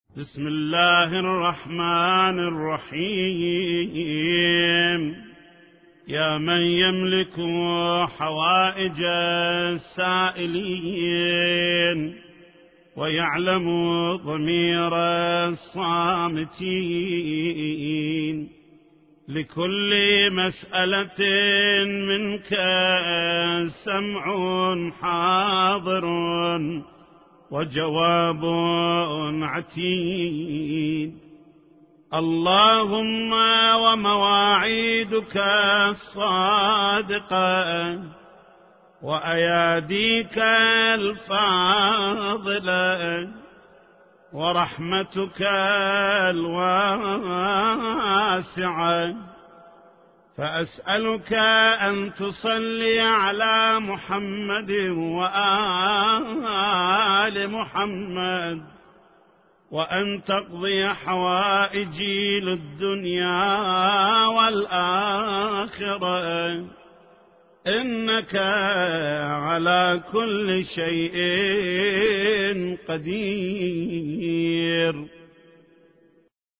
بسم الله الرحمن الرحيم. يا من يملك حوائج السائلين ويعلم ضمير الصامتين، لكل مسألة منك سمع حاضر وجواب عتيد. اللهم ومواعيدك الصادقة وأياديك الفاضلة ورحمتك الواسعة، فأسألك أن تصلي على محمد وآل محمد، وأن تقضي حوائجي للدنيا والآخرة، إنك على كل شيء قدير.